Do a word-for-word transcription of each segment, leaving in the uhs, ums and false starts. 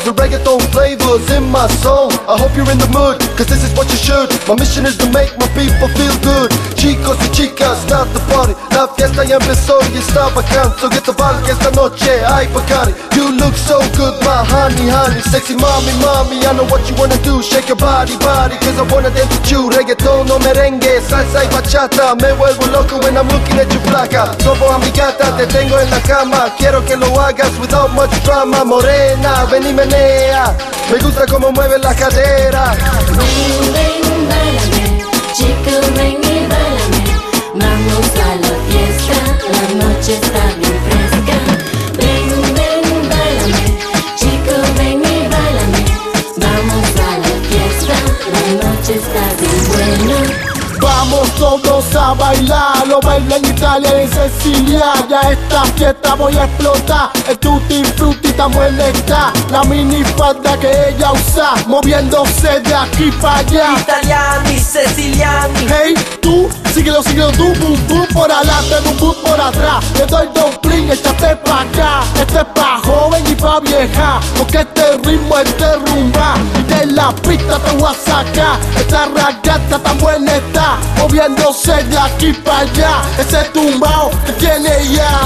The reggaeton flavors in my soul. I hope you're in the mood, cause this is what you should. My mission is to make my people feel good. Chicos y chicas, start the party. La fiesta ya empezó y está bacán. So get the ball que esta noche hay Bacardi. You look so good, my honey, honey. Sexy mommy, mommy, I know what you wanna do. Shake your body, body, cause I wanna dance with you. Reggaeton o merengue, salsa y bachata. Me vuelvo loco when I'm looking at you flaca. Como a mi gata, te tengo en la cama. Quiero que lo hagas without much drama. Morena, ven y menea. Me gusta como mueves la cadera. Ven, ven, báilame, chico, ven y báilame. Vamos a la fiesta, la noche está bien fresca. Ven, ven, báilame, chico, ven y báilame. Vamos a la fiesta, la noche está bien buena. Vamos todos a bailar, lo baila en Italia y en Sicilia. Ya esta fiesta voy a explotar. El tutti frutti tan buena está. La mini falda que ella usa, moviéndose de aquí para allá. Italiani, siciliani. Hey, tú, síguelo, síguelo tú. Boom, boom por adelante, boom, boom por atrás. Le doy dumpling, échate pa' acá. Este es pa' joven y pa' vieja, porque este ritmo es de rumba. Y de la pista te voy a sacar. Esta ragazza tan buena está, moviéndose de aquí para allá. Ese tumbao que tiene ya.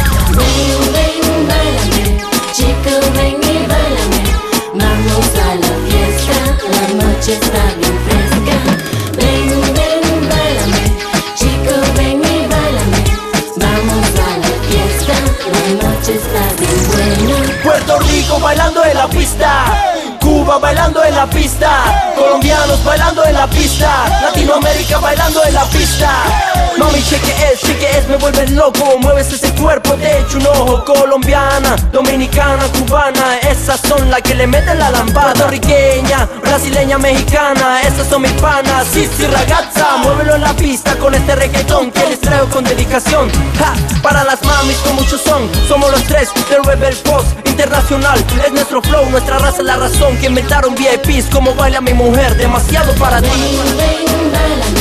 Ven, ven, báilame, chico, ven y báilame. Vamos a la fiesta, la noche está bien fresca. Ven, ven, báilame, chico, ven y báilame. Vamos a la fiesta, la noche está bien buena. Puerto Rico bailando en la pista. Cuba bailando en la pista, colombianos bailando en la pista, Latinoamérica bailando en la pista. Mami, cheque es, cheque es, me vuelves loco. Mueves ese cuerpo, te echo un ojo. Colombiana, dominicana, cubana, esas son las que le meten la lambada. Puertorriqueña, brasileña, mexicana, esas son mis panas. Sí, sí, ragazza, muévelo en la pista con este reggaetón que les traigo con dedicación. Ja, para las mamis con mucho son, somos los tres del Rebel Post Internacional. Es nuestro flow, nuestra raza es la razón que inventaron V I Ps como baila mi mujer, demasiado para ti. Ven, ven, báilame,